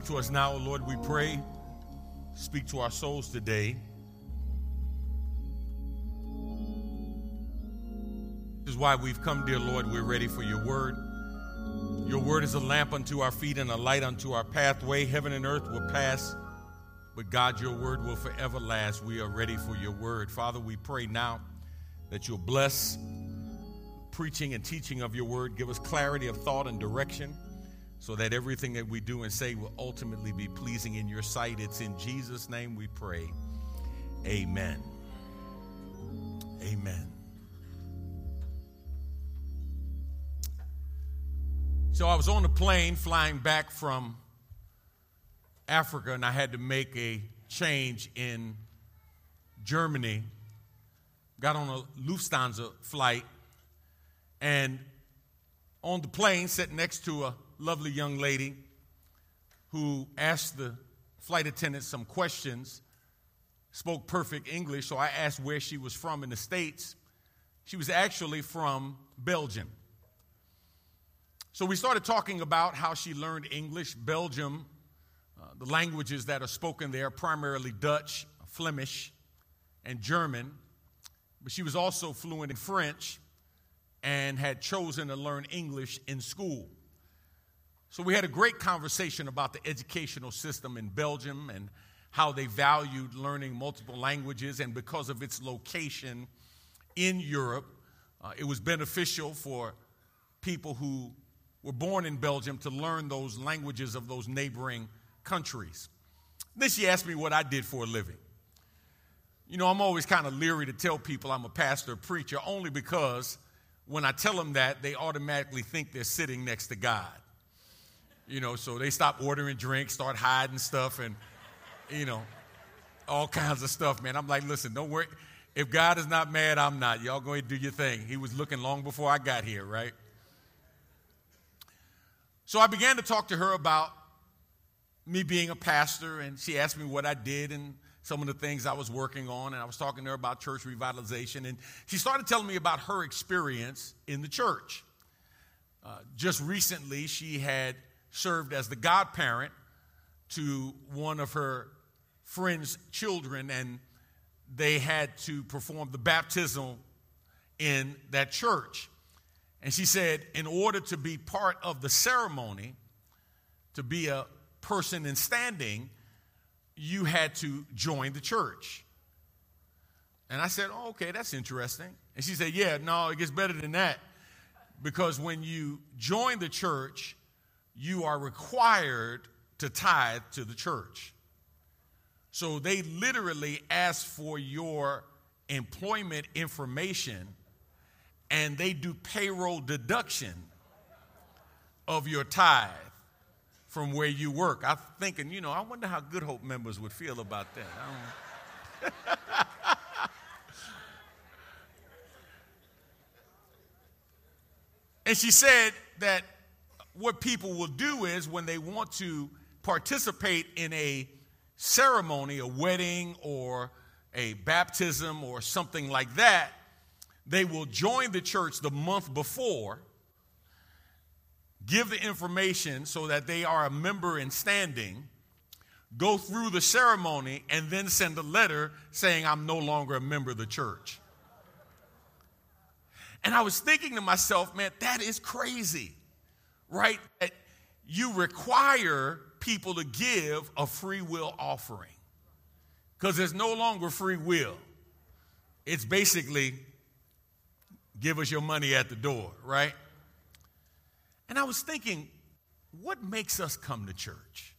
To us now, Lord, we pray. Speak to our souls today. This is why we've come, dear Lord. We're ready for your word. Your word is a lamp unto our feet and a light unto our pathway. Heaven and earth will pass, but God, your word will forever last. We are ready for your word. Father, we pray now that you'll bless preaching and teaching of your word. Give us clarity of thought and direction, so that everything that we do and say will ultimately be pleasing in your sight. It's in Jesus' name we pray. Amen. Amen. So I was on a plane flying back from Africa, and I had to make a change in Germany. Got on a Lufthansa flight, and on the plane, sitting next to a lovely young lady who asked the flight attendant some questions, spoke perfect English, so I asked where she was from in the States. She was actually from Belgium. So we started talking about how she learned English. Belgium, the languages that are spoken there, primarily Dutch, Flemish, and German, but she was also fluent in French and had chosen to learn English in school. So we had a great conversation about the educational system in Belgium and how they valued learning multiple languages, and because of its location in Europe, it was beneficial for people who were born in Belgium to learn those languages of those neighboring countries. Then she asked me what I did for a living. You know, I'm always kind of leery to tell people I'm a pastor or preacher, only because when I tell them that, they automatically think they're sitting next to God. You know, so they stop ordering drinks, start hiding stuff, and, you know, all kinds of stuff, man. I'm like, listen, don't worry. If God is not mad, I'm not. Y'all go ahead and do your thing. He was looking long before I got here, right? So I began to talk to her about me being a pastor, and she asked me what I did and some of the things I was working on, and I was talking to her about church revitalization, and she started telling me about her experience in the church. Just recently, she had served as the godparent to one of her friend's children, and they had to perform the baptism in that church. And she said, in order to be part of the ceremony, to be a person in standing, you had to join the church. And I said, oh, okay, that's interesting. And she said, yeah, no, it gets better than that, because when you join the church, you are required to tithe to the church. So they literally ask for your employment information, and they do payroll deduction of your tithe from where you work. I'm thinking, you know, I wonder how Good Hope members would feel about that. And she said that what people will do is when they want to participate in a ceremony, a wedding or a baptism or something like that, they will join the church the month before, give the information so that they are a member in standing, go through the ceremony, and then send a letter saying, I'm no longer a member of the church. And I was thinking to myself, man, that is crazy. Right? That you require people to give a free will offering, because there's no longer free will. It's basically give us your money at the door, right? And I was thinking, what makes us come to church?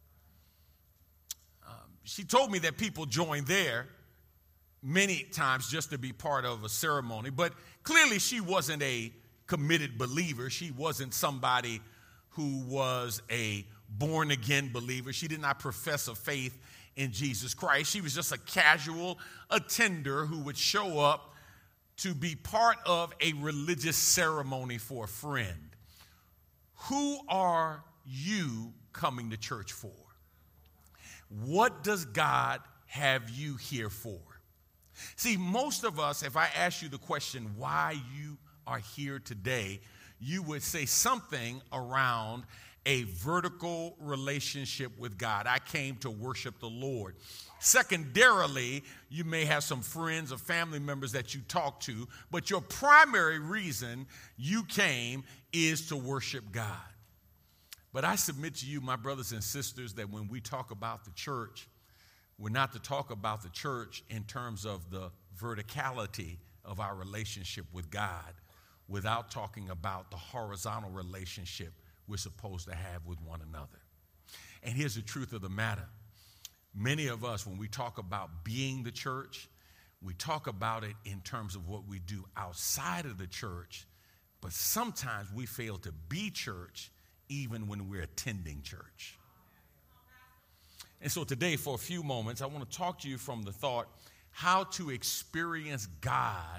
She told me that people join there many times just to be part of a ceremony, but clearly she wasn't a committed believer. She wasn't somebody who was a born-again believer. She did not profess a faith in Jesus Christ. She was just a casual attender who would show up to be part of a religious ceremony for a friend. Who are you coming to church for? What does God have you here for? See, most of us, if I ask you the question why you are here today, you would say something around a vertical relationship with God. I came to worship the Lord. Secondarily, you may have some friends or family members that you talk to, but your primary reason you came is to worship God. But I submit to you, my brothers and sisters, that when we talk about the church, we're not to talk about the church in terms of the verticality of our relationship with God without talking about the horizontal relationship we're supposed to have with one another. And here's the truth of the matter. Many of us, when we talk about being the church, we talk about it in terms of what we do outside of the church, but sometimes we fail to be church even when we're attending church. And so today, for a few moments, I want to talk to you from the thought, how to experience God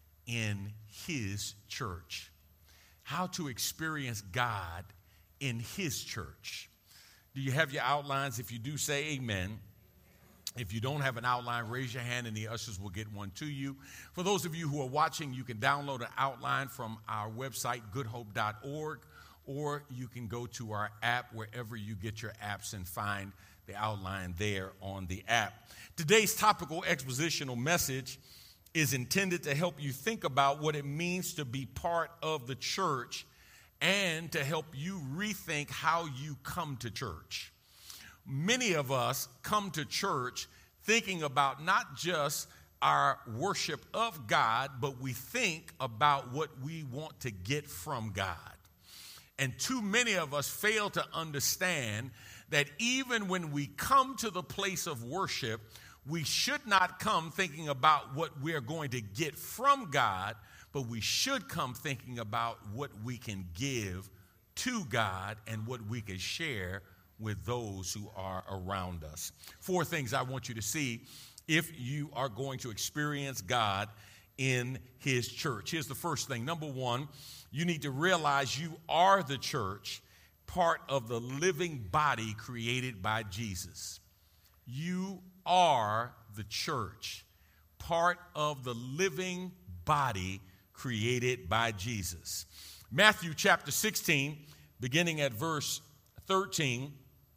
in his church. How to experience God in his church. Do you have your outlines? If you do, say amen. If you don't have an outline, raise your hand and the ushers will get one to you. For those of you who are watching, you can download an outline from our website, goodhope.org, or you can go to our app wherever you get your apps and find the outline there on the app. Today's topical expositional message is intended to help you think about what it means to be part of the church and to help you rethink how you come to church. Many of us come to church thinking about not just our worship of God, but we think about what we want to get from God. And too many of us fail to understand that even when we come to the place of worship, we should not come thinking about what we're going to get from God, but we should come thinking about what we can give to God and what we can share with those who are around us. 4 things I want you to see if you are going to experience God in his church. Here's the first thing. Number 1, you need to realize you are the church, part of the living body created by Jesus. You are the church, part of the living body created by Jesus. Matthew chapter 16, beginning at verse 13,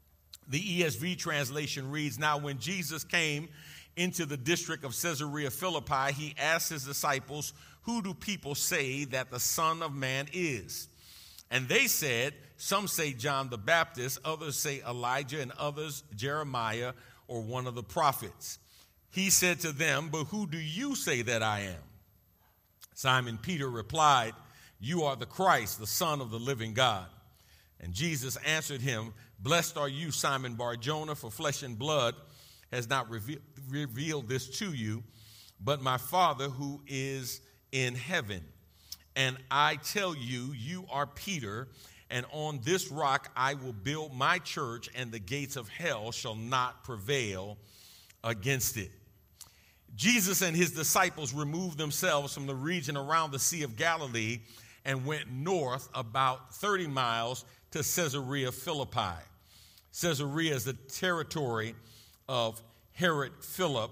the ESV translation reads, "Now when Jesus came into the district of Caesarea Philippi, he asked his disciples, 'Who do people say that the Son of Man is?' And they said, 'Some say John the Baptist, others say Elijah, and others Jeremiah or one of the prophets.' He said to them, 'But who do you say that I am?' Simon Peter replied, 'You are the Christ, the Son of the living God.' And Jesus answered him, 'Blessed are you, Simon Bar-Jonah, for flesh and blood has not revealed this to you, but my Father who is in heaven. And I tell you, you are Peter, and on this rock I will build my church, and the gates of hell shall not prevail against it.'" Jesus and his disciples removed themselves from the region around the Sea of Galilee and went north about 30 miles to Caesarea Philippi. Caesarea is the territory of Herod Philip,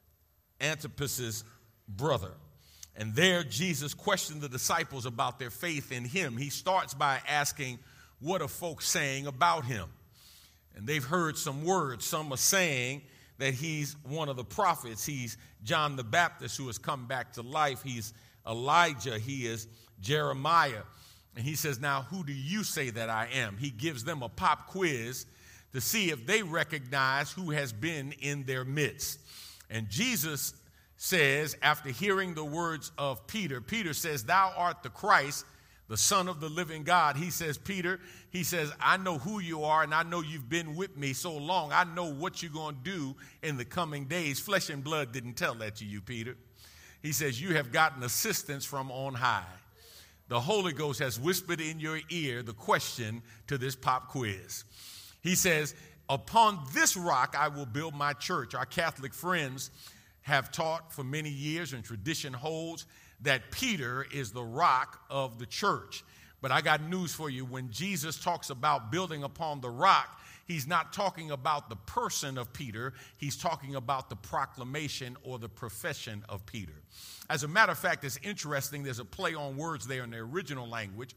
Antipas's brother. And there Jesus questioned the disciples about their faith in him. He starts by asking, what are folks saying about him? And they've heard some words. Some are saying that he's one of the prophets. He's John the Baptist who has come back to life. He's Elijah. He is Jeremiah. And he says, "Now, who do you say that I am?" He gives them a pop quiz to see if they recognize who has been in their midst. And Jesus says, after hearing the words of Peter, Peter says, "Thou art the Christ, the Son of the living God." He says, "Peter," he says, "I know who you are, and I know you've been with me so long. I know what you're going to do in the coming days. Flesh and blood didn't tell that to you, Peter." He says, "You have gotten assistance from on high. The Holy Ghost has whispered in your ear the question to this pop quiz." He says, "Upon this rock I will build my church." Our Catholic friends have taught for many years, and tradition holds, that Peter is the rock of the church. But I got news for you. When Jesus talks about building upon the rock, he's not talking about the person of Peter. He's talking about the proclamation or the profession of Peter. As a matter of fact, it's interesting. There's a play on words there in the original language.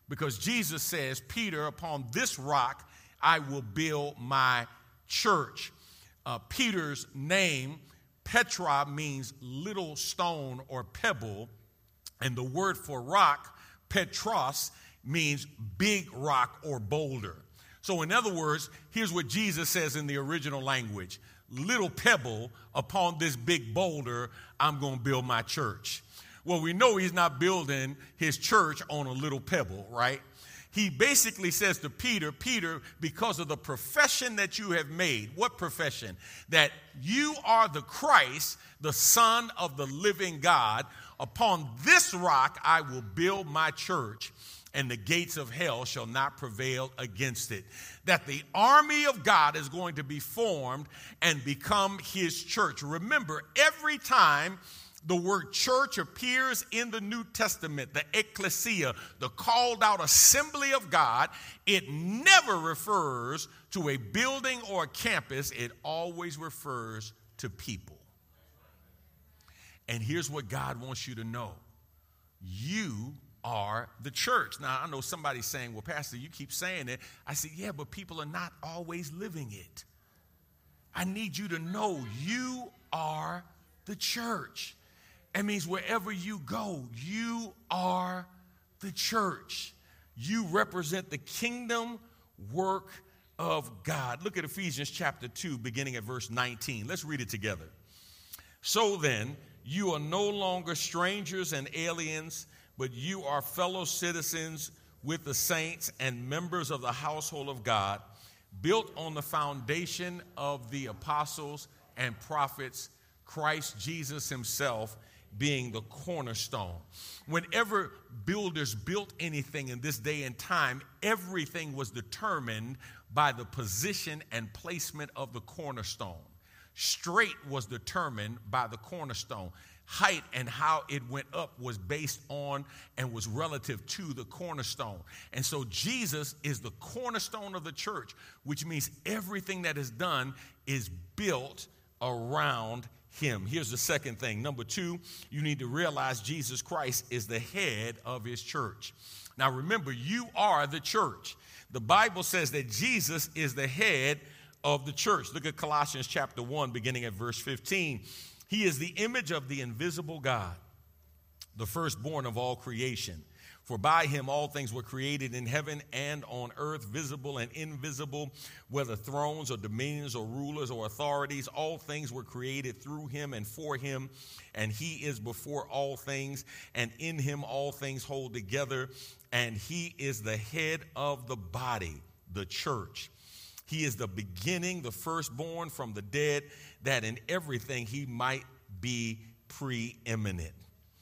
Because Jesus says, Peter, upon this rock I will build my church. Peter's name, Petra, means little stone or pebble. And the word for rock, Petros, means big rock or boulder. So in other words, here's what Jesus says in the original language. Little pebble, upon this big boulder, I'm going to build my church. Well, we know he's not building his church on a little pebble, right? He basically says to Peter, Peter, because of the profession that you have made, what profession? That you are the Christ, the Son of the living God. Upon this rock I will build my church, and the gates of hell shall not prevail against it. That the army of God is going to be formed and become his church. Remember, every time the word church appears in the New Testament, the ecclesia, the called out assembly of God, it never refers to a building or a campus. It always refers to people. And here's what God wants you to know. You are the church. Now, I know somebody's saying, well, Pastor, you keep saying it. I say, yeah, but people are not always living it. I need you to know you are the church. That means wherever you go, you are the church. You represent the kingdom work of God. Look at Ephesians chapter 2, beginning at verse 19. Let's read it together. So then, you are no longer strangers and aliens, but you are fellow citizens with the saints and members of the household of God, built on the foundation of the apostles and prophets, Christ Jesus himself being the cornerstone. Whenever builders built anything in this day and time, everything was determined by the position and placement of the cornerstone. Straight was determined by the cornerstone. Height and how it went up was based on and was relative to the cornerstone. And so Jesus is the cornerstone of the church, which means everything that is done is built around him. Here's the second thing. Number two, you need to realize Jesus Christ is the head of his church. Now remember, you are the church. The Bible says that Jesus is the head of the church. Look at Colossians chapter 1, beginning at verse 15. He is the image of the invisible God, the firstborn of all creation. For by him all things were created in heaven and on earth, visible and invisible, whether thrones or dominions or rulers or authorities. All things were created through him and for him, and he is before all things, and in him all things hold together. And he is the head of the body, the church. He is the beginning, the firstborn from the dead, that in everything he might be preeminent.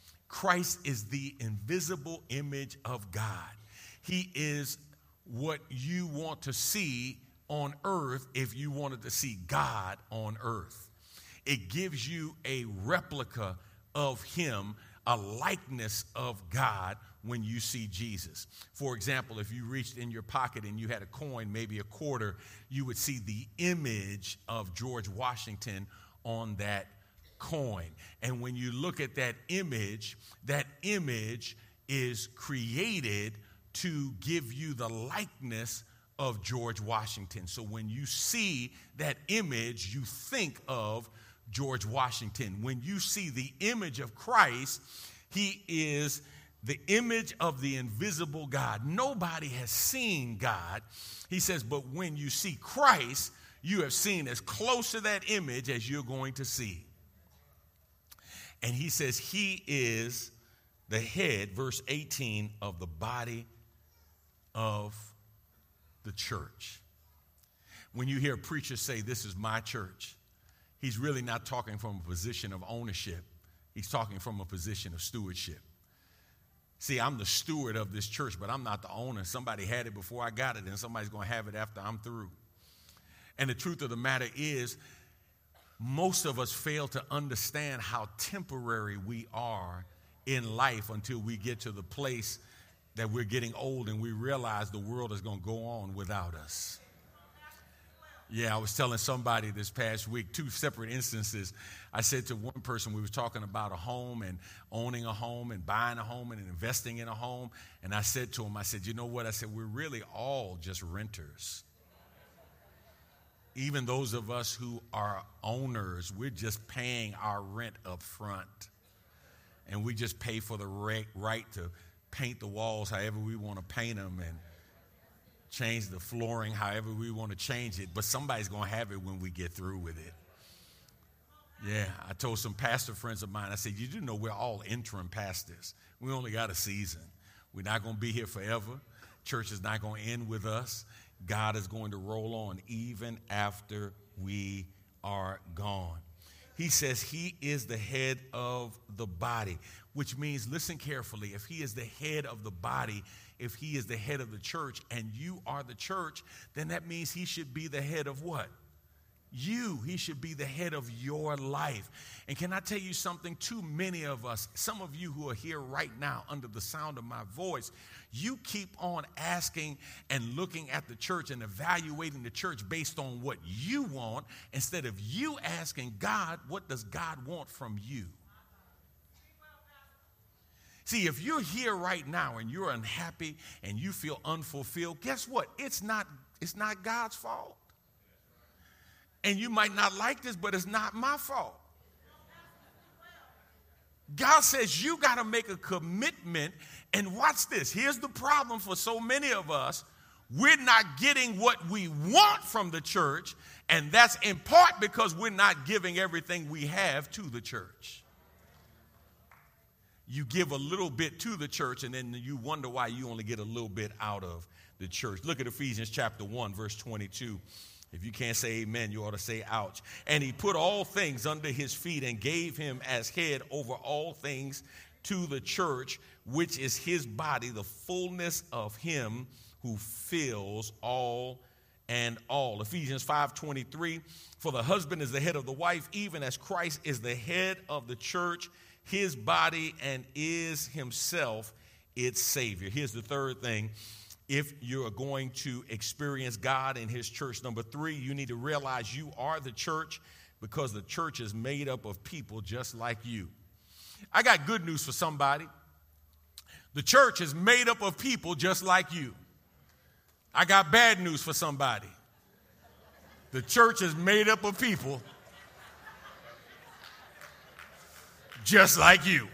Christ is the invisible image of God. He is what you want to see on earth if you wanted to see God on earth. It gives you a replica of him, a likeness of God when you see Jesus. For example, if you reached in your pocket and you had a coin, maybe a quarter, you would see the image of George Washington on that coin. And when you look at that image is created to give you the likeness of George Washington. So when you see that image, you think of George Washington. When you see the image of Christ, he is the image of the invisible God. Nobody has seen God. He says, but when you see Christ, you have seen as close to that image as you're going to see. And he says he is the head, verse 18, of the body of the church. When you hear a preacher say, this is my church, he's really not talking from a position of ownership. He's talking from a position of stewardship. See, I'm the steward of this church, but I'm not the owner. Somebody had it before I got it, and somebody's going to have it after I'm through. And the truth of the matter is, most of us fail to understand how temporary we are in life until we get to the place that we're getting old and we realize the world is going to go on without us. Yeah, I was telling somebody this past week, two separate instances. I said to one person, we were talking about a home and owning a home and buying a home and investing in a home. And I said to him, I said, you know what? I said, we're really all just renters. Even those of us who are owners, we're just paying our rent up front. And we just pay for the right to paint the walls however we want to paint them and change the flooring however we want to change it. But somebody's going to have it when we get through with it. Yeah, I told some pastor friends of mine, I said, you do know we're all interim pastors. We only got a season. We're not going to be here forever. Church is not going to end with us. God is going to roll on even after we are gone. He says he is the head of the body, which means, listen carefully, if he is the head of the body, if he is the head of the church and you are the church, then that means he should be the head of what? You. He should be the head of your life. And can I tell you something? Too many of us, some of you who are here right now under the sound of my voice, you keep on asking and looking at the church and evaluating the church based on what you want instead of you asking God, what does God want from you? See, if you're here right now and you're unhappy and you feel unfulfilled, guess what? It's not God's fault. And you might not like this, but it's not my fault. God says you got to make a commitment. And watch this. Here's the problem for so many of us. We're not getting what we want from the church. And that's in part because we're not giving everything we have to the church. You give a little bit to the church, and then you wonder why you only get a little bit out of the church. Look at Ephesians chapter 1, verse 22. If you can't say amen, you ought to say ouch. And he put all things under his feet and gave him as head over all things to the church, which is his body, the fullness of him who fills all and all. Ephesians 5:23, for the husband is the head of the wife, even as Christ is the head of the church, his body, and is himself its Savior. Here's the third thing. If you're going to experience God in his church, number 3, you need to realize you are the church because the church is made up of people just like you. I got good news for somebody. The church is made up of people just like you. I got bad news for somebody. The church is made up of people just like you.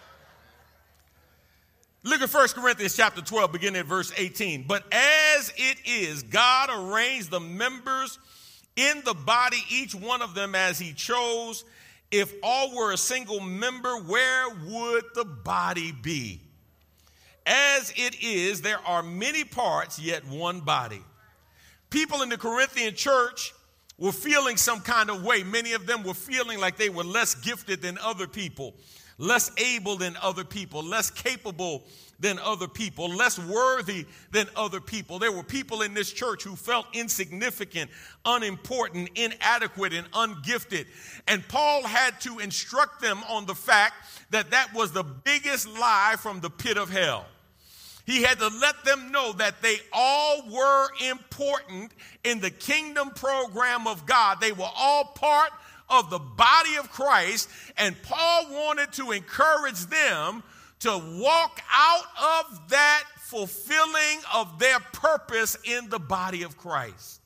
Look at 1 Corinthians chapter 12, beginning at verse 18. But as it is, God arranged the members in the body, each one of them as he chose. If all were a single member, where would the body be? As it is, there are many parts, yet one body. People in the Corinthian church were feeling some kind of way. Many of them were feeling like they were less gifted than other people, less able than other people, less capable than other people, less worthy than other people. There were people in this church who felt insignificant, unimportant, inadequate, and ungifted. And Paul had to instruct them on the fact that that was the biggest lie from the pit of hell. He had to let them know that they all were important in the kingdom program of God. They were all part of the body of Christ, and Paul wanted to encourage them to walk out of that fulfilling of their purpose in the body of Christ.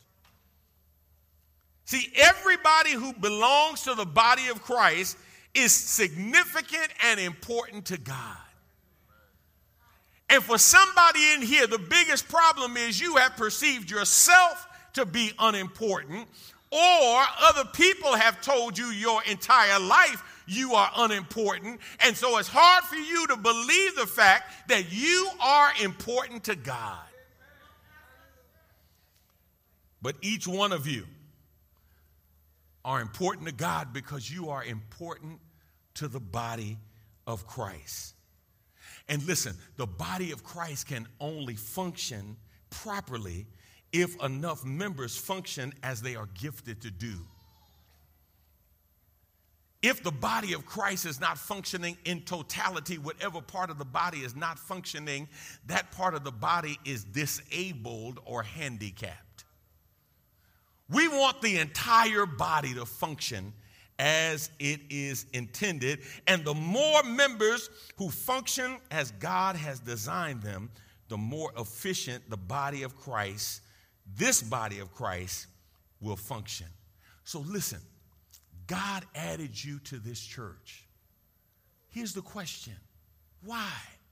See, everybody who belongs to the body of Christ is significant and important to God. And for somebody in here, the biggest problem is you have perceived yourself to be unimportant, or other people have told you your entire life you are unimportant. And so it's hard for you to believe the fact that you are important to God. But each one of you are important to God because you are important to the body of Christ. And listen, the body of Christ can only function properly if enough members function as they are gifted to do. If the body of Christ is not functioning in totality, whatever part of the body is not functioning, that part of the body is disabled or handicapped. We want the entire body to function as it is intended. And the more members who function as God has designed them, the more efficient the body of Christ, this body of Christ, will function. So listen, God added you to this church. Here's the question. Why?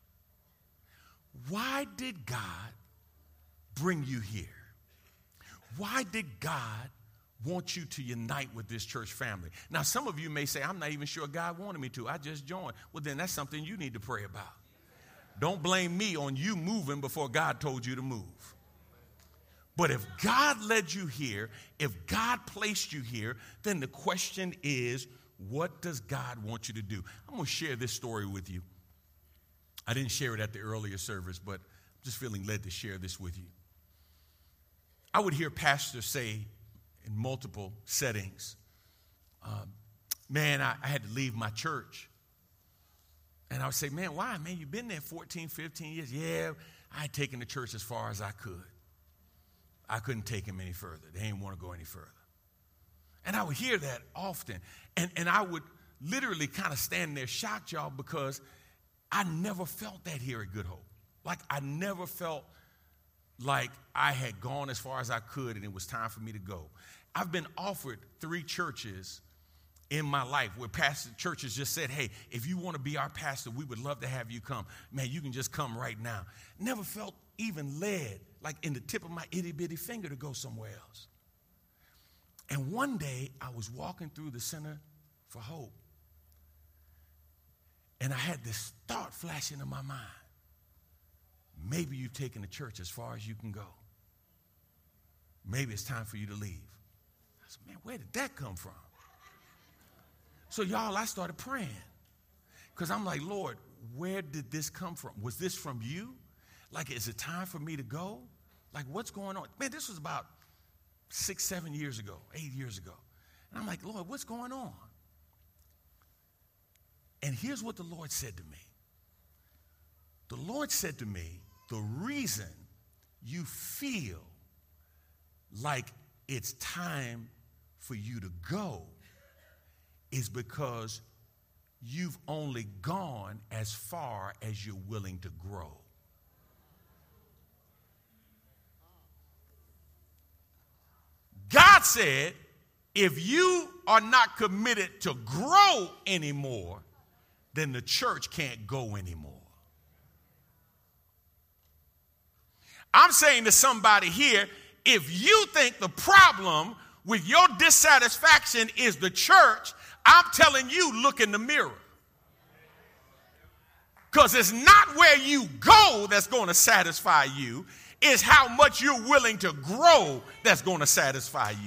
Why did God bring you here? Why did God want you to unite with this church family? Now, some of you may say, I'm not even sure God wanted me to. I just joined. Well, then that's something you need to pray about. Don't blame me on you moving before God told you to move. But if God led you here, if God placed you here, then the question is, what does God want you to do? I'm going to share this story with you. I didn't share it at the earlier service, but I'm just feeling led to share this with you. I would hear pastors say in multiple settings, man, I had to leave my church. And I would say, man, why? Man, you've been there 14, 15 years. Yeah, I had taken the church as far as I could. I couldn't take him any further. They didn't want to go any further. And I would hear that often. And I would literally kind of stand there shocked, y'all, because I never felt that here at Good Hope. Like, I never felt like I had gone as far as I could and it was time for me to go. I've been offered 3 churches in my life where churches just said, hey, if you want to be our pastor, we would love to have you come. Man, you can just come right now. Never felt even led, like in the tip of my itty-bitty finger, to go somewhere else. And one day, I was walking through the Center for Hope, and I had this thought flash into my mind. Maybe you've taken the church as far as you can go. Maybe it's time for you to leave. I said, man, where did that come from? So, y'all, I started praying because I'm like, Lord, where did this come from? Was this from you? Like, is it time for me to go? Like, what's going on? Man, this was about 6, 7 years ago, 8 years ago. And I'm like, Lord, what's going on? And here's what the Lord said to me. The Lord said to me, the reason you feel like it's time for you to go is because you've only gone as far as you're willing to grow. God said, if you are not committed to grow anymore, then the church can't go anymore. I'm saying to somebody here, if you think the problem with your dissatisfaction is the church, I'm telling you, look in the mirror. Because it's not where you go that's going to satisfy you. It's how much you're willing to grow that's going to satisfy you.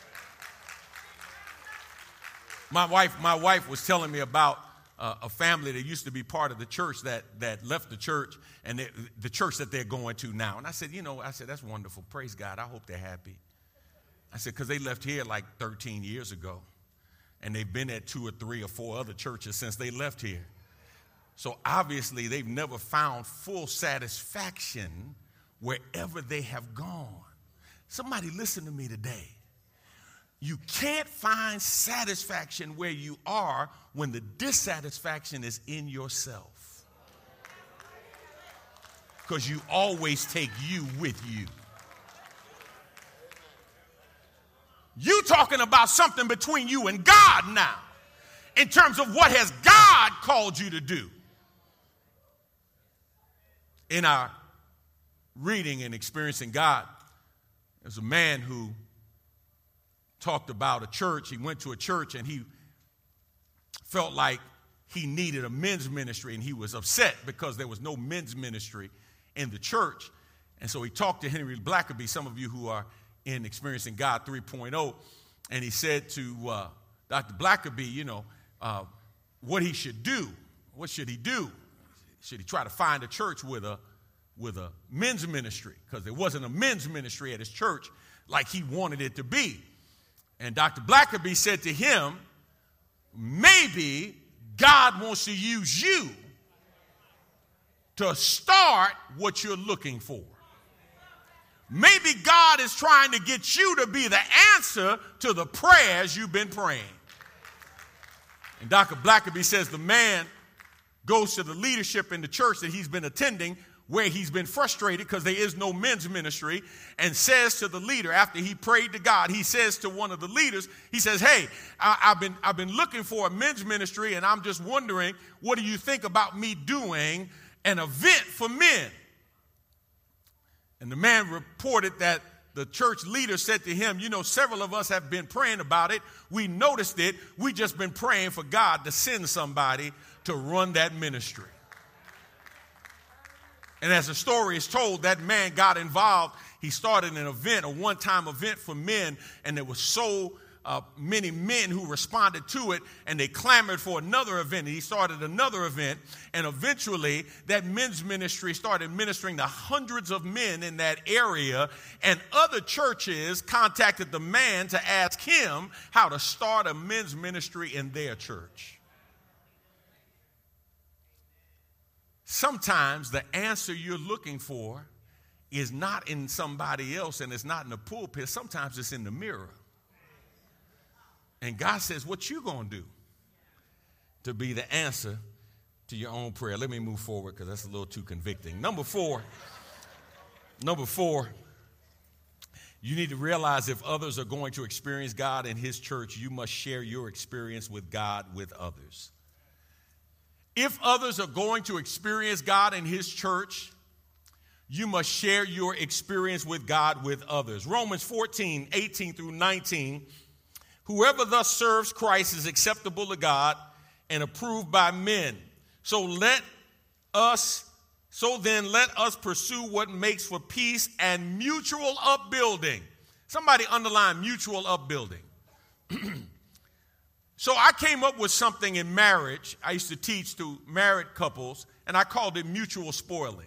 My wife was telling me about a family that used to be part of the church that left the church and the church that they're going to now. And I said, that's wonderful. Praise God. I hope they're happy. I said, because they left here like 13 years ago. And they've been at 2 or 3 or 4 other churches since they left here. So obviously they've never found full satisfaction wherever they have gone. Somebody listen to me today. You can't find satisfaction where you are when the dissatisfaction is in yourself. Because you always take you with you. You talking about something between you and God now in terms of what has God called you to do. In our reading and experiencing God, there's a man who talked about a church. He went to a church and he felt like he needed a men's ministry, and he was upset because there was no men's ministry in the church. And so he talked to Henry Blackaby, some of you who are in Experiencing God 3.0, and he said to Dr. Blackaby, what he should do. What should he do? Should he try to find a church with a men's ministry? Because there wasn't a men's ministry at his church like he wanted it to be. And Dr. Blackaby said to him, maybe God wants to use you to start what you're looking for. Maybe God is trying to get you to be the answer to the prayers you've been praying. And Dr. Blackaby says the man goes to the leadership in the church that he's been attending, where he's been frustrated because there is no men's ministry, and says to the leader, after he prayed to God, he says to one of the leaders, he says, hey, I've been looking for a men's ministry, and I'm just wondering, what do you think about me doing an event for men? And the man reported that the church leader said to him, you know, several of us have been praying about it. We noticed it. We just been praying for God to send somebody to run that ministry. And as the story is told, that man got involved. He started an event, a one-time event for men, and there were so many men who responded to it, and they clamored for another event. And he started another event, and eventually that men's ministry started ministering to hundreds of men in that area, and other churches contacted the man to ask him how to start a men's ministry in their church. Sometimes the answer you're looking for is not in somebody else, and it's not in the pulpit. Sometimes it's in the mirror. And God says, what you going to do to be the answer to your own prayer? Let me move forward because that's a little too convicting. Number four, you need to realize if others are going to experience God in his church, you must share your experience with God with others. If others are going to experience God in his church, you must share your experience with God with others. Romans 14:18 through 19. Whoever thus serves Christ is acceptable to God and approved by men. So then let us pursue what makes for peace and mutual upbuilding. Somebody underline mutual upbuilding. So I came up with something in marriage. I used to teach to married couples, and I called it mutual spoiling.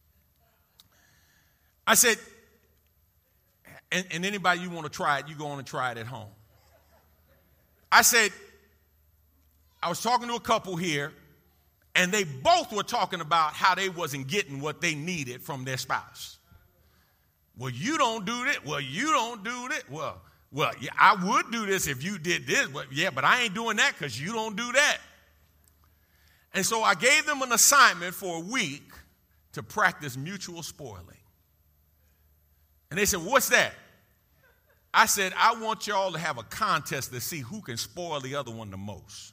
I said, and anybody you want to try it, you go on and try it at home. I said, I was talking to a couple here, and they both were talking about how they wasn't getting what they needed from their spouse. Well, you don't do that. Well, you don't do that. Well, yeah, I would do this if you did this, but I ain't doing that because you don't do that. And so I gave them an assignment for a week to practice mutual spoiling. And they said, what's that? I said, I want y'all to have a contest to see who can spoil the other one the most.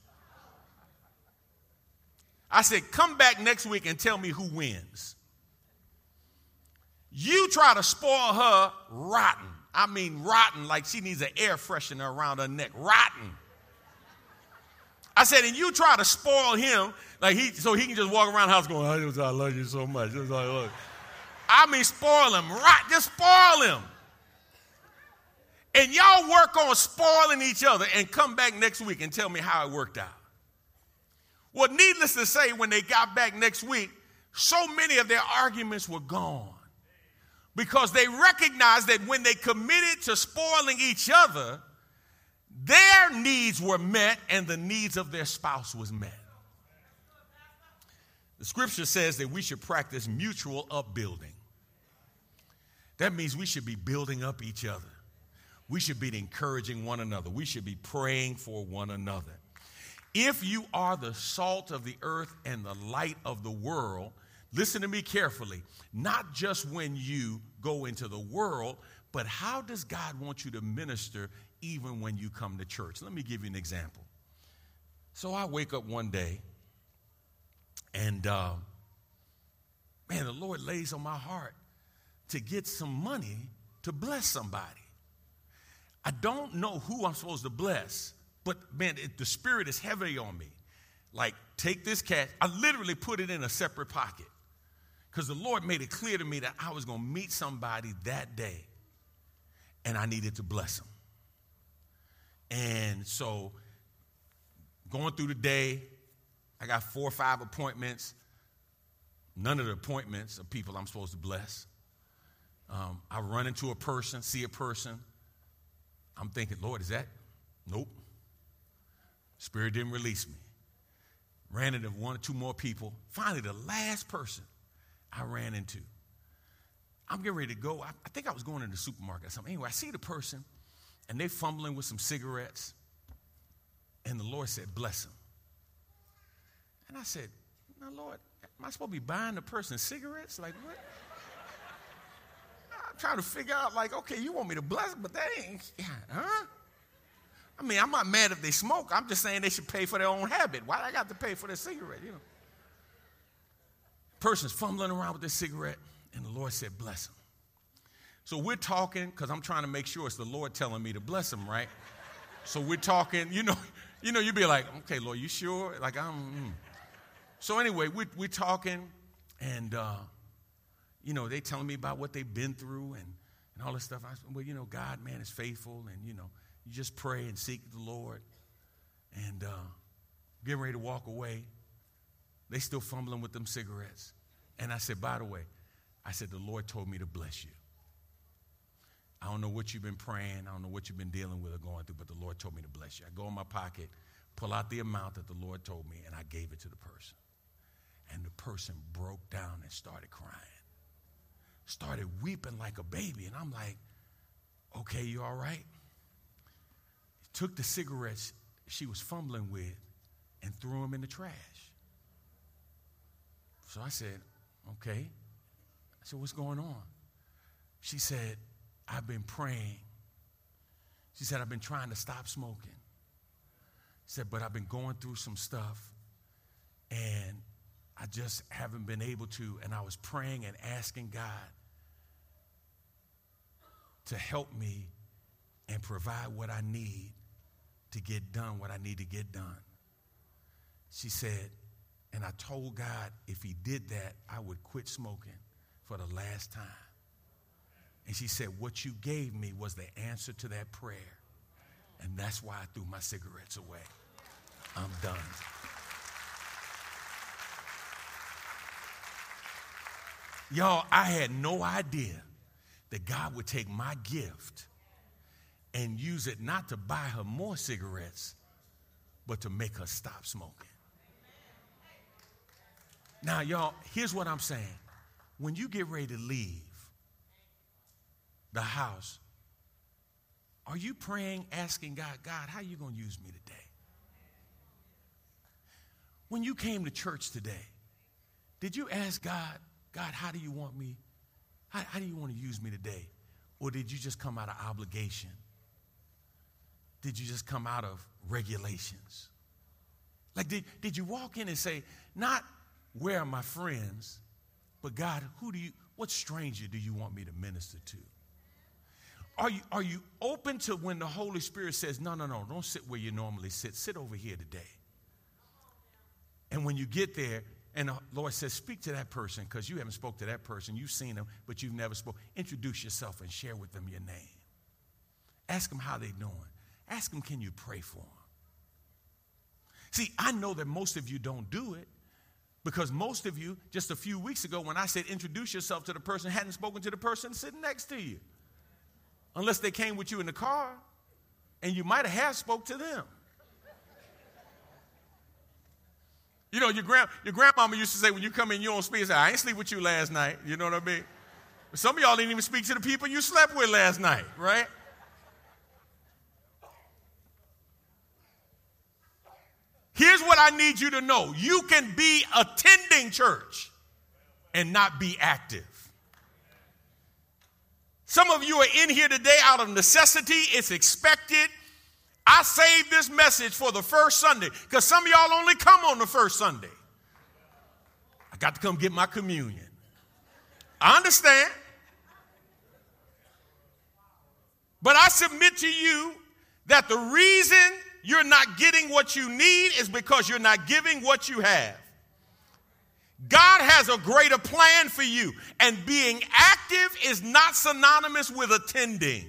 I said, come back next week and tell me who wins. You try to spoil her rotten. I mean rotten, like she needs an air freshener around her neck. Rotten. I said, and you try to spoil him like so he can just walk around the house going, I love you so much. I mean, spoil him. Just spoil him. And y'all work on spoiling each other and come back next week and tell me how it worked out. Well, needless to say, when they got back next week, so many of their arguments were gone because they recognized that when they committed to spoiling each other, their needs were met and the needs of their spouse was met. The scripture says that we should practice mutual upbuilding. That means we should be building up each other. We should be encouraging one another. We should be praying for one another. If you are the salt of the earth and the light of the world, listen to me carefully, not just when you go into the world, but how does God want you to minister even when you come to church? Let me give you an example. So I wake up one day and, the Lord lays on my heart to get some money to bless somebody. I don't know who I'm supposed to bless, but man, the spirit is heavy on me. Like, take this cash. I literally put it in a separate pocket because the Lord made it clear to me that I was going to meet somebody that day and I needed to bless them. And so going through the day, I got 4 or 5 appointments. None of the appointments are people I'm supposed to bless. I run into a person, see a person. I'm thinking, Lord, is that? Nope. Spirit didn't release me. Ran into 1 or 2 more people. Finally, the last person I ran into, I'm getting ready to go. I think I was going to the supermarket or something. Anyway, I see the person, and they fumbling with some cigarettes. And the Lord said, bless them. And I said, now, Lord, am I supposed to be buying the person cigarettes? Like, what? I'm trying to figure out, like, okay, you want me to bless them, but that ain't, huh? I mean, I'm not mad if they smoke. I'm just saying they should pay for their own habit. Why do I got to pay for their cigarette, you know? Person's fumbling around with their cigarette, and the Lord said, bless them. So we're talking, because I'm trying to make sure it's the Lord telling me to bless them, right? So we're talking, you know, you'd be like, okay, Lord, you sure? Like, So anyway, we're talking, and, they telling me about what they've been through and all this stuff. I said, well, God, man, is faithful, and, you just pray and seek the Lord. And getting ready to walk away. They still fumbling with them cigarettes. And I said, by the way, the Lord told me to bless you. I don't know what you've been praying. I don't know what you've been dealing with or going through, but the Lord told me to bless you. I go in my pocket, pull out the amount that the Lord told me, and I gave it to the person. And the person broke down and started crying. Started weeping like a baby. And I'm like, okay, you all right? Took the cigarettes she was fumbling with and threw them in the trash. So I said, okay. I said, what's going on? She said, I've been praying. She said, I've been trying to stop smoking. She said, but I've been going through some stuff, and I just haven't been able to. And I was praying and asking God to help me and provide what I need to get done, what I need to get done. She said, and I told God if he did that, I would quit smoking for the last time. And she said, what you gave me was the answer to that prayer. And that's why I threw my cigarettes away. I'm done. Y'all, I had no idea that God would take my gift and use it not to buy her more cigarettes, but to make her stop smoking. Now, y'all, here's what I'm saying. When you get ready to leave the house, are you praying, asking God, how are you going to use me today? When you came to church today, did you ask God, how do you want me? How do you want to use me today? Or did you just come out of obligation? Did you just come out of regulations? Like, did you walk in and say, not where are my friends, but God, what stranger do you want me to minister to? Are you open to when the Holy Spirit says, no, don't sit where you normally sit over here today. And when you get there, and the Lord says, speak to that person, because you haven't spoke to that person. You've seen them, but you've never spoke. Introduce yourself and share with them your name. Ask them how they're doing. Ask them, can you pray for them? See, I know that most of you don't do it, because most of you, just a few weeks ago, when I said introduce yourself to the person, hadn't spoken to the person sitting next to you. Unless they came with you in the car, and you might have spoke to them. You know, your grandmama used to say, when you come in, you don't speak. Say, I ain't sleep with you last night. You know what I mean? Some of y'all didn't even speak to the people you slept with last night, right? Here's what I need you to know. You can be attending church and not be active. Some of you are in here today out of necessity. It's expected. I saved this message for the first Sunday because some of y'all only come on the first Sunday. I got to come get my communion. I understand. But I submit to you that the reason you're not getting what you need is because you're not giving what you have. God has a greater plan for you, and being active is not synonymous with attending.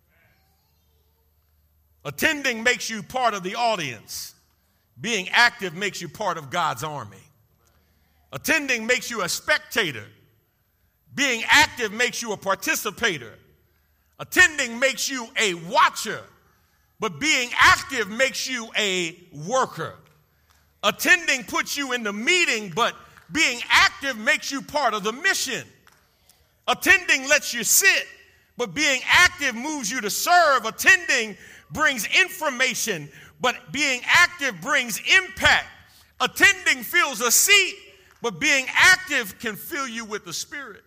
Attending makes you part of the audience. Being active makes you part of God's army. Attending makes you a spectator. Being active makes you a participator. Attending makes you a watcher. But being active makes you a worker. Attending puts you in the meeting, but being active makes you part of the mission. Attending lets you sit, but being active moves you to serve. Attending brings information, but being active brings impact. Attending fills a seat, but being active can fill you with the Spirit.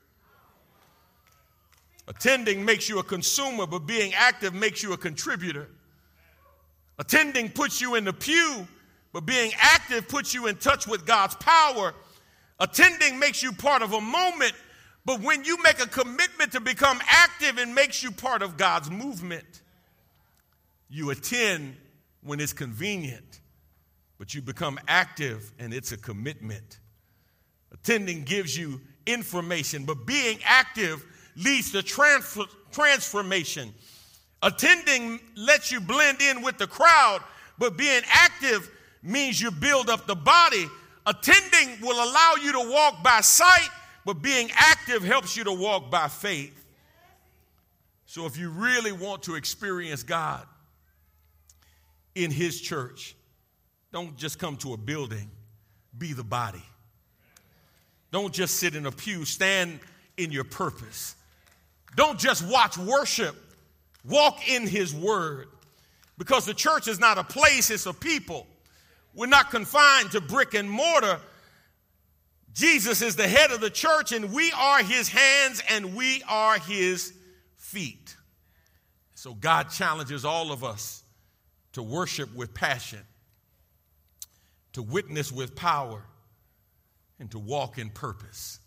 Attending makes you a consumer, but being active makes you a contributor. Attending puts you in the pew, but being active puts you in touch with God's power. Attending makes you part of a moment, but when you make a commitment to become active, it makes you part of God's movement. You attend when it's convenient, but you become active and it's a commitment. Attending gives you information, but being active leads to transformation. Attending lets you blend in with the crowd, but being active means you build up the body. Attending will allow you to walk by sight, but being active helps you to walk by faith. So if you really want to experience God in his church, don't just come to a building, be the body. Don't just sit in a pew, stand in your purpose. Don't just watch worship, walk in his word. Because the church is not a place, it's a people. We're not confined to brick and mortar. Jesus is the head of the church, and we are his hands and we are his feet. So God challenges all of us to worship with passion, to witness with power, and to walk in purpose.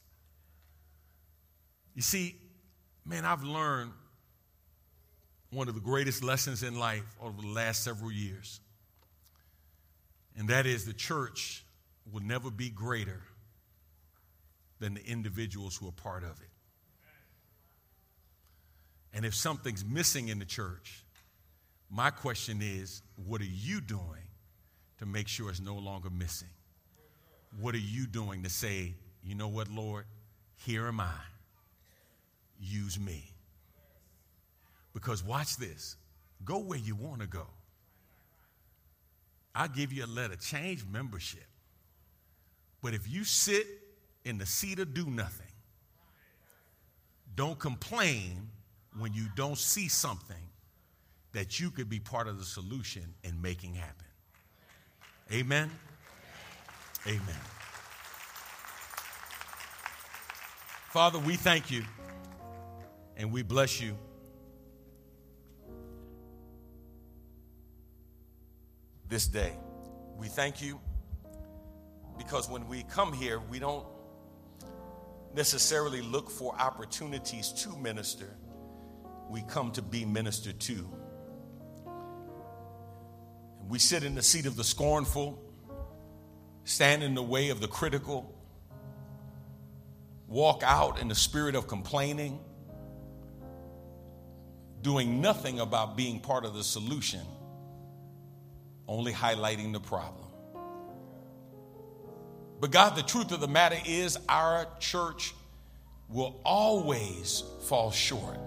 You see, man, I've learned one of the greatest lessons in life over the last several years, and that is the church will never be greater than the individuals who are part of it. And if something's missing in the church, my question is, what are you doing to make sure it's no longer missing? What are you doing to say, you know what, Lord, here am I, use me? Because watch this, go where you want to go. I'll give you a letter, change membership. But if you sit in the seat of do nothing, don't complain when you don't see something that you could be part of the solution in making happen. Amen? Amen. Father, we thank you and we bless you. This day, we thank you because when we come here, we don't necessarily look for opportunities to minister. We come to be ministered to. And we sit in the seat of the scornful, stand in the way of the critical, walk out in the spirit of complaining, doing nothing about being part of the solution, only highlighting the problem. But God, the truth of the matter is our church will always fall short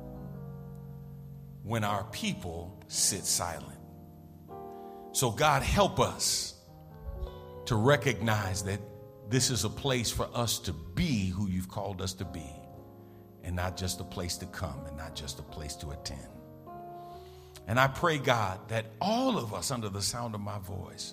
when our people sit silent. So God, help us to recognize that this is a place for us to be who you've called us to be, and not just a place to come and not just a place to attend. And I pray, God, that all of us under the sound of my voice,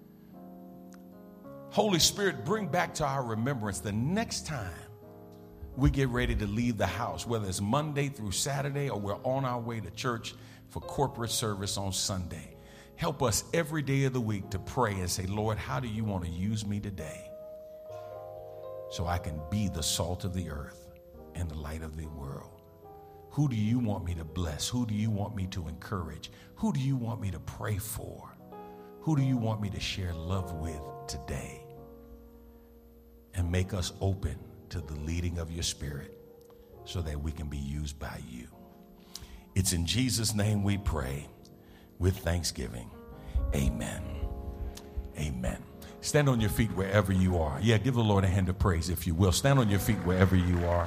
Holy Spirit, bring back to our remembrance the next time we get ready to leave the house, whether it's Monday through Saturday or we're on our way to church for corporate service on Sunday. Help us every day of the week to pray and say, Lord, how do you want to use me today so I can be the salt of the earth and the light of the world? Who do you want me to bless? Who do you want me to encourage? Who do you want me to pray for? Who do you want me to share love with today? And make us open to the leading of your Spirit so that we can be used by you. It's in Jesus' name we pray with thanksgiving. Amen. Amen. Stand on your feet wherever you are. Yeah, give the Lord a hand of praise if you will. Stand on your feet wherever you are.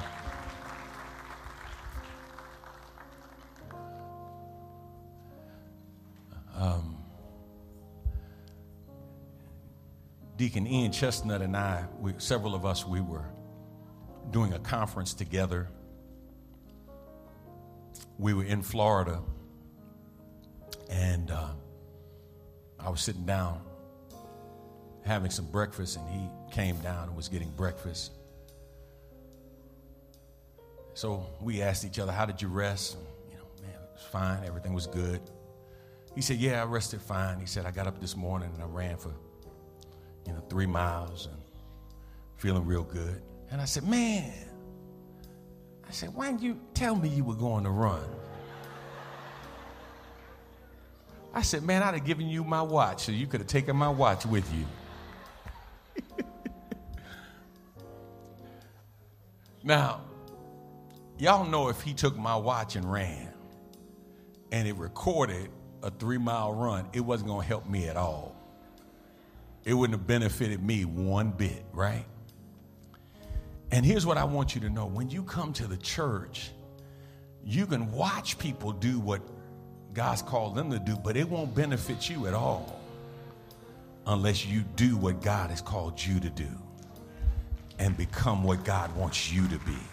Deacon Ian Chestnut and I, several of us, we were doing a conference together we were in Florida, and I was sitting down having some breakfast, and he came down and was getting breakfast. So we asked each other, how did you rest? And, man, it was fine. Everything was good. He said, yeah, I rested fine. He said, I got up this morning and I ran for, 3 miles and feeling real good. And I said, man, why didn't you tell me you were going to run? I said, man, I'd have given you my watch so you could have taken my watch with you. Now, y'all know if he took my watch and ran and it recorded a 3-mile run, it wasn't going to help me at all. It wouldn't have benefited me one bit, right? And here's what I want you to know. When you come to the church, you can watch people do what God's called them to do, but it won't benefit you at all unless you do what God has called you to do and become what God wants you to be.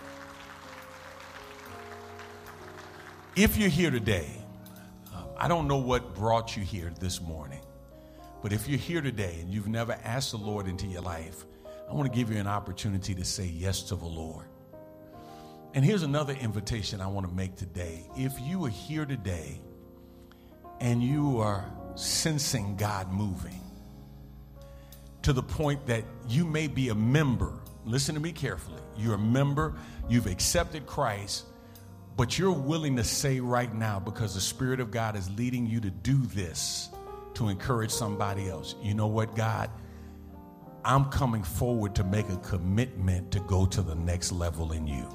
If you're here today, I don't know what brought you here this morning, but if you're here today and you've never asked the Lord into your life, I want to give you an opportunity to say yes to the Lord. And here's another invitation I want to make today. If you are here today and you are sensing God moving to the point that you may be a member, listen to me carefully, you're a member, you've accepted Christ, but you're willing to say right now, because the Spirit of God is leading you to do this, to encourage somebody else. You know what, God? I'm coming forward to make a commitment to go to the next level in you.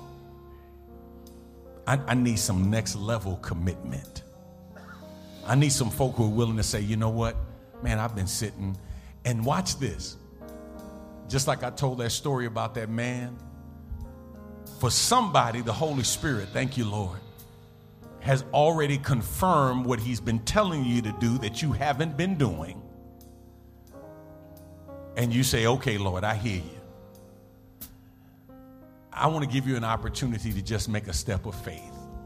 I need some next level commitment. I need some folk who are willing to say, you know what? Man, I've been sitting, and watch this. Just like I told that story about that man, for somebody, the Holy Spirit, thank you, Lord, has already confirmed what he's been telling you to do that you haven't been doing. And you say, okay, Lord, I hear you. I want to give you an opportunity to just make a step of faith.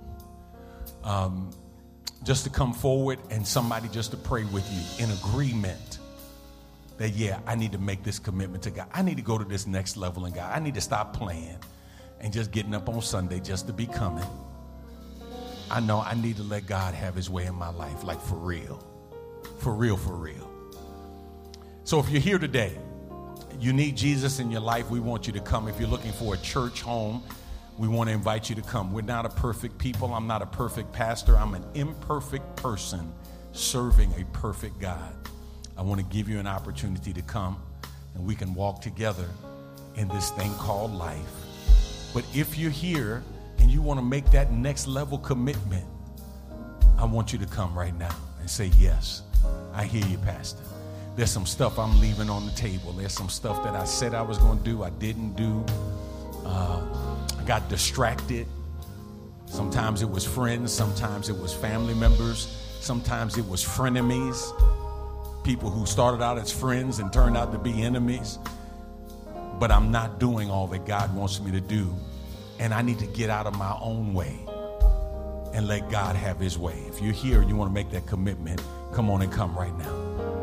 Just to come forward and somebody just to pray with you in agreement that, yeah, I need to make this commitment to God. I need to go to this next level in God. I need to stop playing and just getting up on Sunday just to be coming. I know I need to let God have his way in my life, like for real. For real, for real. So if you're here today, you need Jesus in your life, we want you to come. If you're looking for a church home, we want to invite you to come. We're not a perfect people. I'm not a perfect pastor. I'm an imperfect person serving a perfect God. I want to give you an opportunity to come and we can walk together in this thing called life. But if you're here and you want to make that next level commitment, I want you to come right now and say, yes, I hear you, Pastor. There's some stuff I'm leaving on the table. There's some stuff that I said I was going to do, I didn't do. I got distracted. Sometimes it was friends. Sometimes it was family members. Sometimes it was frenemies. People who started out as friends and turned out to be enemies. But I'm not doing all that God wants me to do. And I need to get out of my own way and let God have his way. If you're here and you want to make that commitment, come on and come right now.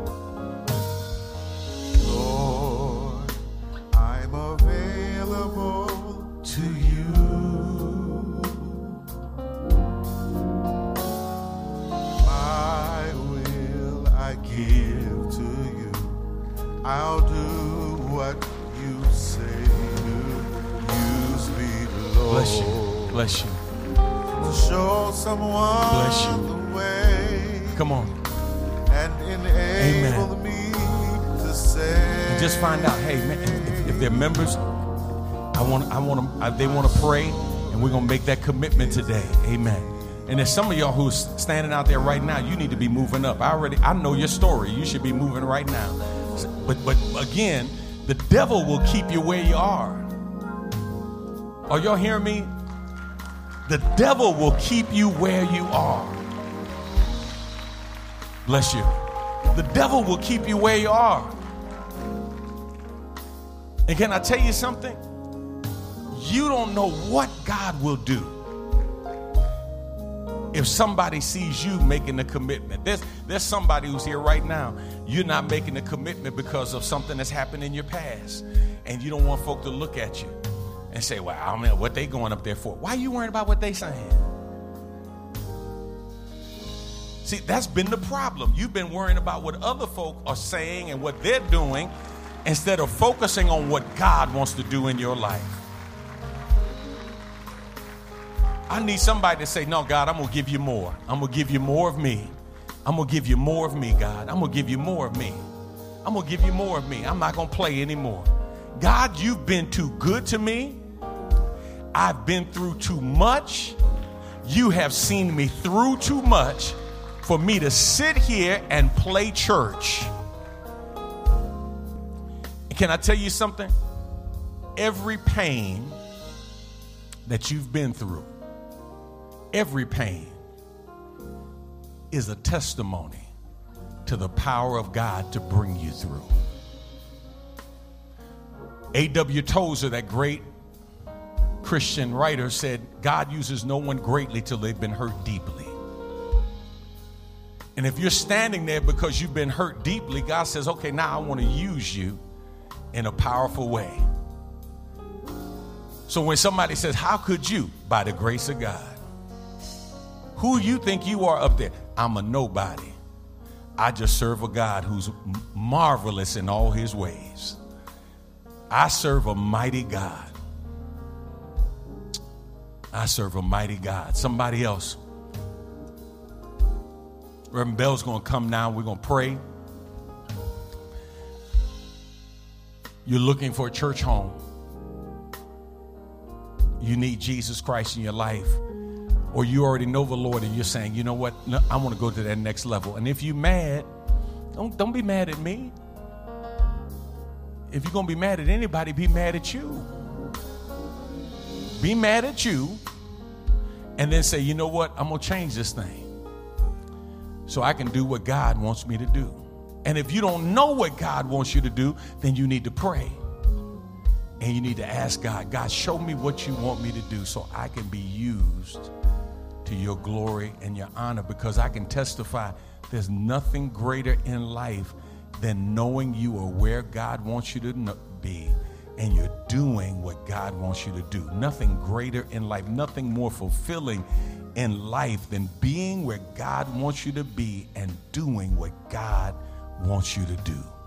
Lord, I'm available to you. My will I give to you. I'll do what you say to. Use me, Lord. Bless you. Bless you. To show someone Bless you. the way. Come on. And enable Amen. me to say. And just find out, hey, man, if they're members, they want to pray, and we're going to make that commitment today. Amen. And there's some of y'all who's standing out there right now, you need to be moving up. I know your story. You should be moving right now. But again, the devil will keep you where you are. Are y'all hearing me? The devil will keep you where you are. Bless you. The devil will keep you where you are. And can I tell you something? You don't know what God will do If somebody sees you making a commitment, there's somebody who's here right now. You're not making a commitment because of something that's happened in your past, and you don't want folk to look at you and say, well, I don't know what they going up there for. Why are you worrying about what they saying? See, that's been the problem. You've been worrying about what other folk are saying and what they're doing instead of focusing on what God wants to do in your life. I need somebody to say, no, God, I'm going to give you more. I'm going to give you more of me. I'm going to give you more of me, God. I'm going to give you more of me. I'm going to give you more of me. I'm not going to play anymore. God, you've been too good to me. I've been through too much. You have seen me through too much for me to sit here and play church. And can I tell you something? Every pain that you've been through, every pain is a testimony to the power of God to bring you through. A.W. Tozer, that great Christian writer, said, God uses no one greatly till they've been hurt deeply. And if you're standing there because you've been hurt deeply, God says, okay, now I want to use you in a powerful way. So when somebody says, how could you? By the grace of God. Who you think you are up there? I'm a nobody. I just serve a God who's marvelous in all his ways. I serve a mighty God. I serve a mighty God. Somebody else. Reverend Bell's going to come now. We're going to pray. You're looking for a church home. You need Jesus Christ in your life. Or you already know the Lord and you're saying, you know what, no, I want to go to that next level. And if you're mad, don't be mad at me. If you're going to be mad at anybody, be mad at you. Be mad at you and then say, you know what, I'm going to change this thing so I can do what God wants me to do. And if you don't know what God wants you to do, then you need to pray. And you need to ask God, God, show me what you want me to do so I can be used to your glory and your honor, because I can testify there's nothing greater in life than knowing you are where God wants you to be and you're doing what God wants you to do. Nothing greater in life, nothing more fulfilling in life than being where God wants you to be and doing what God wants you to do.